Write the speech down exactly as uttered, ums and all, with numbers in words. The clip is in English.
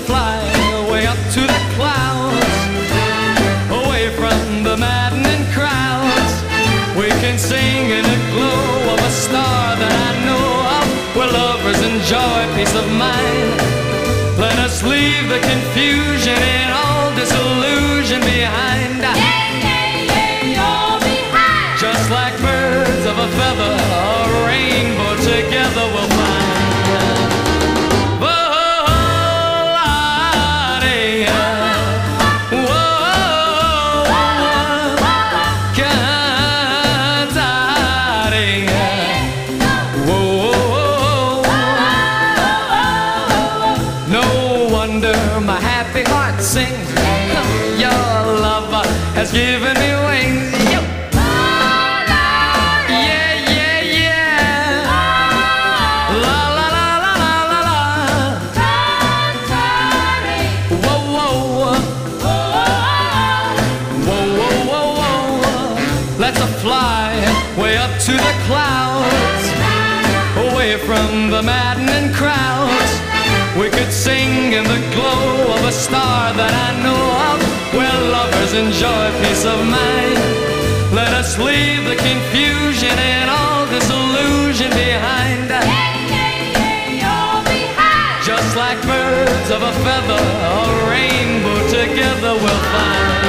fly way up to the clouds, away from the maddening crowds. We can sing in the glow of a star that I know of, where lovers enjoy peace of mind. Let us leave the confusion and all disillusion behind. Yeah, yeah, yeah, all behind. Just like birds of a feather, a rainbow together we'll find. My happy heart sings, your love has given me wings. Yo. Yeah, yeah, yeah. La la la la la la la. Whoa, whoa, whoa, whoa, whoa, whoa. Let's fly way up to the clouds, away from the maddening crowds. We could sing in the glow of a star that I know of, where lovers enjoy peace of mind. Let us leave the confusion and all disillusion behind. Yeah, yeah, yeah, all behind. Just like birds of a feather, a rainbow together we'll find.